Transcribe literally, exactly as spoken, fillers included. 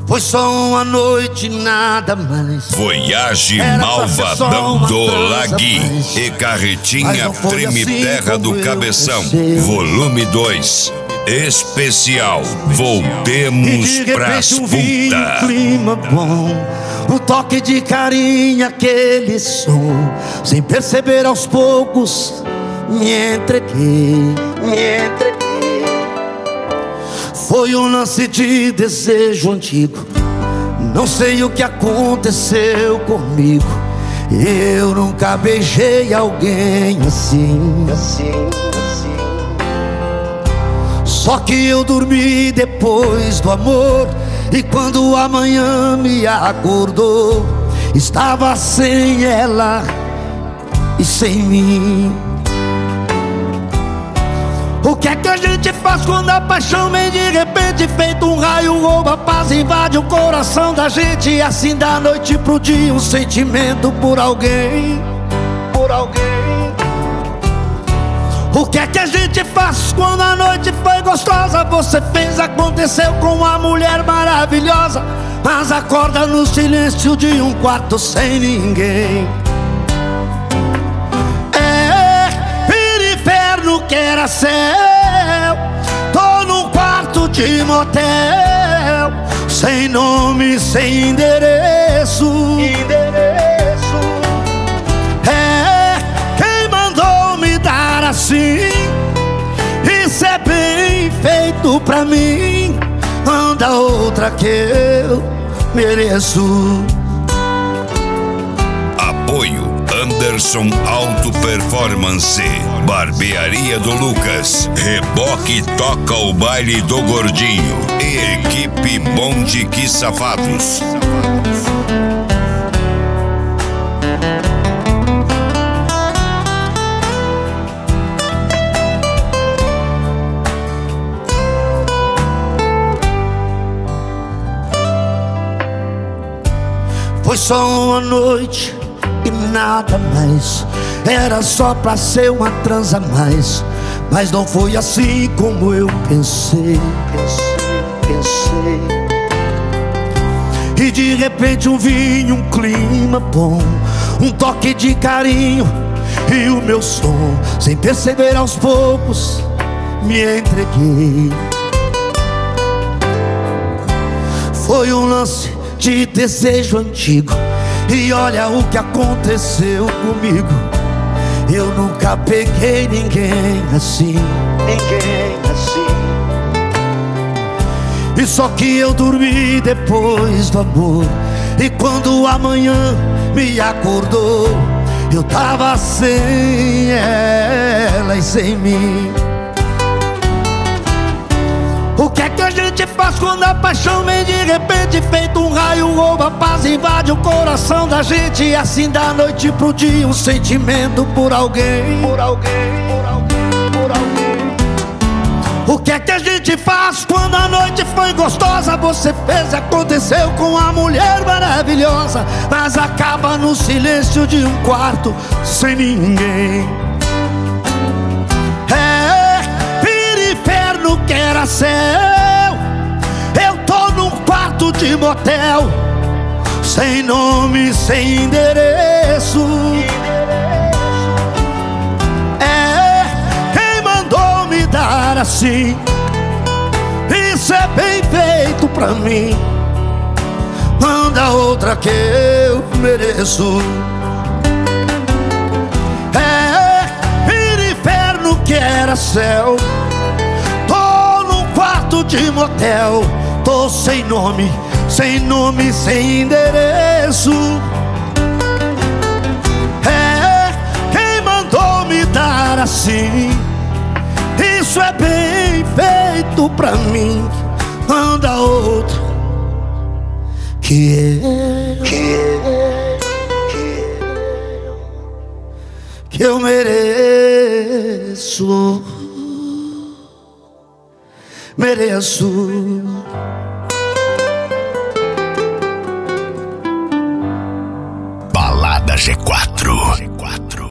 Foi só uma noite, nada mais. Voyage Era pra ser só Malvadão uma do transa Lagui mais. e Mas Carretinha não foi Treme assim Terra do como eu Cabeção, pensei. volume dois. Especial. E Voltemos de pras repente um vinho, um puta. clima bom, um toque de carinho, aquele som. Sem perceber aos poucos, me entreguei, me entreguei. Foi um lance de desejo antigo. Não sei o que aconteceu comigo. Eu nunca beijei alguém assim, assim, assim. Só que eu dormi depois do amor, e quando amanhã me acordou, estava sem ela e sem mim. O que é que a gente faz quando a paixão vem de repente, feito um raio, rouba a paz, invade o coração da gente, e assim da noite pro dia um sentimento por alguém, por alguém. O que é que a gente faz quando a noite foi gostosa? Você fez, aconteceu com uma mulher maravilhosa, mas acorda no silêncio de um quarto sem ninguém. Que era céu, tô num quarto de motel, sem nome, sem endereço. Endereço. É, quem mandou me dar assim? Isso é bem feito pra mim. Anda outra que eu mereço. Apoio Anderson Auto Performance, Barbearia do Lucas, Reboque Toca o Baile do Gordinho e Equipe Bom de Que Safados. Foi só uma noite e nada mais. Era só pra ser uma transa a mais. Mas não foi assim como eu pensei, pensei, pensei. E de repente um vinho, um clima bom, um toque de carinho e o meu som. Sem perceber aos poucos, me entreguei. Foi um lance de desejo antigo, e olha o que aconteceu comigo. Eu nunca peguei ninguém assim, ninguém assim. E só que eu dormi depois do amor, e quando amanhã me acordou, eu tava sem ela e sem mim. O que é que a gente faz quando a paixão vem de repente, feito um raio, rouba a paz, invade o coração da gente, e assim da noite pro dia um sentimento por alguém, por alguém, por alguém, por alguém. O que é que a gente faz quando a noite foi gostosa? Você fez, aconteceu com uma mulher maravilhosa, mas acaba no silêncio de um quarto sem ninguém. Que era céu, eu tô num quarto de motel, sem nome, sem endereço. É, quem mandou me dar assim? Isso é bem feito pra mim. Manda outra que eu mereço. É, inferno que era céu, de motel, tô sem nome, sem nome, sem endereço. É, quem mandou me dar assim? Isso é bem feito pra mim. Manda outro que eu, que eu, que eu mereço. Mereço. Balada G quatro.